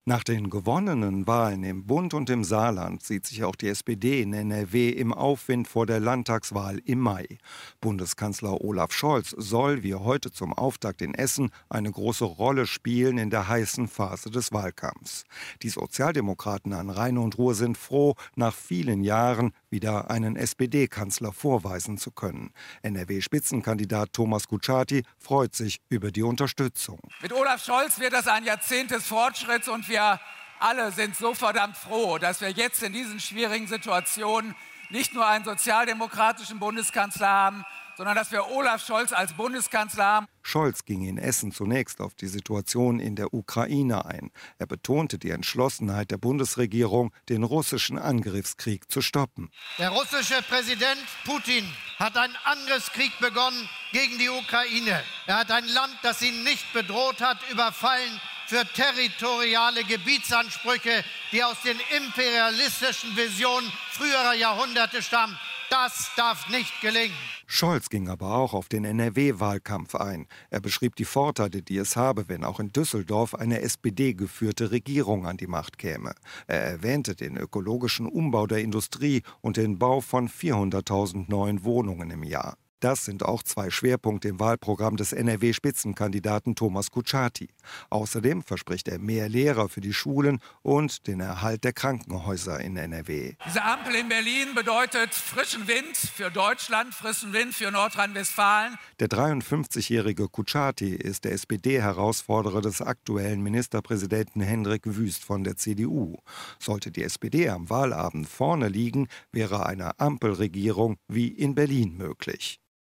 Nach den gewonnenen Wahlen im Bund und im Saarland sieht sich auch die SPD in NRW im Aufwind vor der Landtagswahl im Mai. Bundeskanzler Olaf Scholz soll, wie heute zum Auftakt in Essen, eine große Rolle spielen in der heißen Phase des Wahlkampfs. Die Sozialdemokraten an Rhein und Ruhr sind froh, nach vielen Jahren wieder einen SPD-Kanzler vorweisen zu können. NRW-Spitzenkandidat Thomas Kutschaty freut sich über die Unterstützung. Mit Olaf Scholz wird das ein Jahrzehnt des Fortschritts und wir alle sind so verdammt froh, dass wir jetzt in diesen schwierigen Situationen nicht nur einen sozialdemokratischen Bundeskanzler haben, sondern dass wir Olaf Scholz als Bundeskanzler haben. Scholz ging in Essen zunächst auf die Situation in der Ukraine ein. Er betonte die Entschlossenheit der Bundesregierung, den russischen Angriffskrieg zu stoppen. Der russische Präsident Putin hat einen Angriffskrieg begonnen gegen die Ukraine. Er hat ein Land, das ihn nicht bedroht hat, überfallen für territoriale Gebietsansprüche, die aus den imperialistischen Visionen früherer Jahrhunderte stammen. Das darf nicht gelingen. Scholz ging aber auch auf den NRW-Wahlkampf ein. Er beschrieb die Vorteile, die es habe, wenn auch in Düsseldorf eine SPD-geführte Regierung an die Macht käme. Er erwähnte den ökologischen Umbau der Industrie und den Bau von 400.000 neuen Wohnungen im Jahr. Das sind auch zwei Schwerpunkte im Wahlprogramm des NRW-Spitzenkandidaten Thomas Kutschaty. Außerdem verspricht er mehr Lehrer für die Schulen und den Erhalt der Krankenhäuser in NRW. Diese Ampel in Berlin bedeutet frischen Wind für Deutschland, frischen Wind für Nordrhein-Westfalen. Der 53-jährige Kutschaty ist der SPD-Herausforderer des aktuellen Ministerpräsidenten Hendrik Wüst von der CDU. Sollte die SPD am Wahlabend vorne liegen, wäre eine Ampelregierung wie in Berlin möglich.